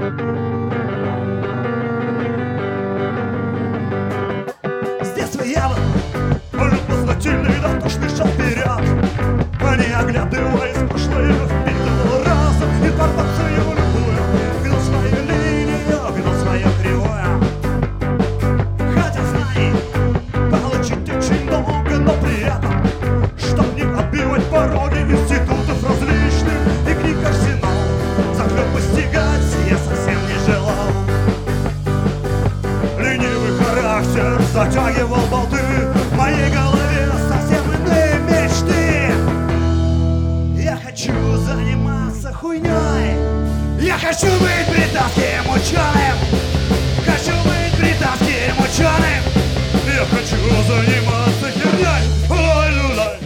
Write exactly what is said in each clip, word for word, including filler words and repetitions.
С детства я был любознательный, дотошный, шел вперед, не оглядываясь прошлое, впитывал разом информацию любую, гнул свою линию, гнул свое кривое. Хотел знаний получить очень много, но при этом, чтоб не отбивать пороги институтов различных и книг арсенал, захлеб постигать я совсем не желал. Ленивый характер затягивал болты, в моей голове совсем иные мечты. Я хочу заниматься хуйней, я хочу быть британским ученым, хочу быть британским ученым. Я хочу заниматься херней, лай-лу-лай.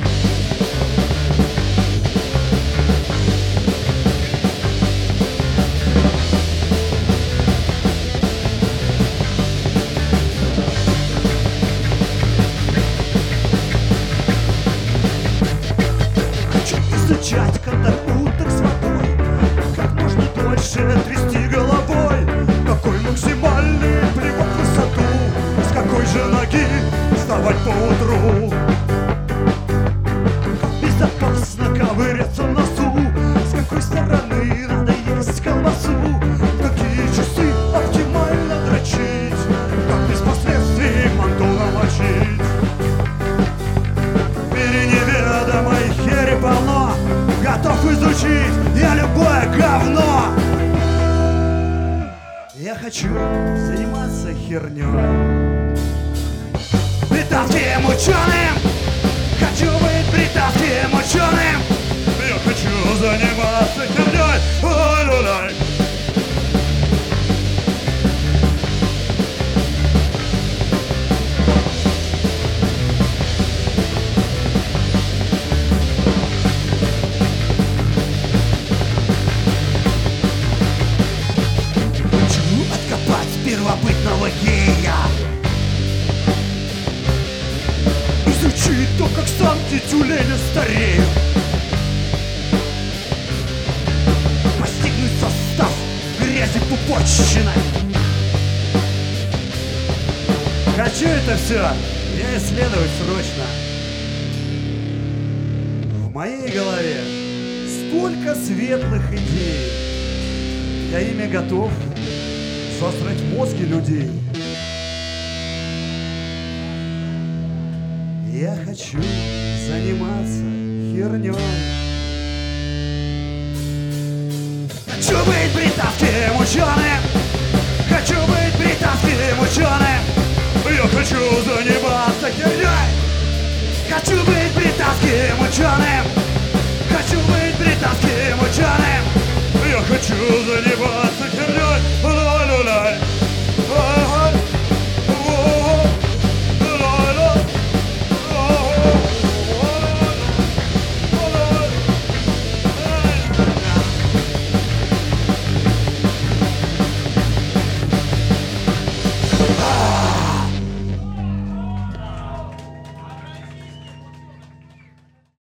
Изучать катапультах с водой, как можно дольше трясти головой, какой максимальный плевок в высоту, с какой же ноги вставать по утру, как безопасно ковыряться в носу, с какой стороны надо есть колбасу, какие часы оптимально дрочить, как без последствий манту намочить. В мире неведомой хери полно, готов изучить я любое говно. Я хочу заниматься херней, британским ученым, хочу быть британским ученым. Я хочу заниматься херней, ой-ой-ой. Первобытного гея, изучить то, как самки тюленя стареют, постигнуть состав грязи пупочщиной. Хочу это все я исследовать срочно. В моей голове столько светлых идей, я ими готов засрать мозги людей. Я хочу заниматься херней. Хочу быть британским ученым, хочу быть британским ученым. Я хочу заниматься херней, хочу быть британским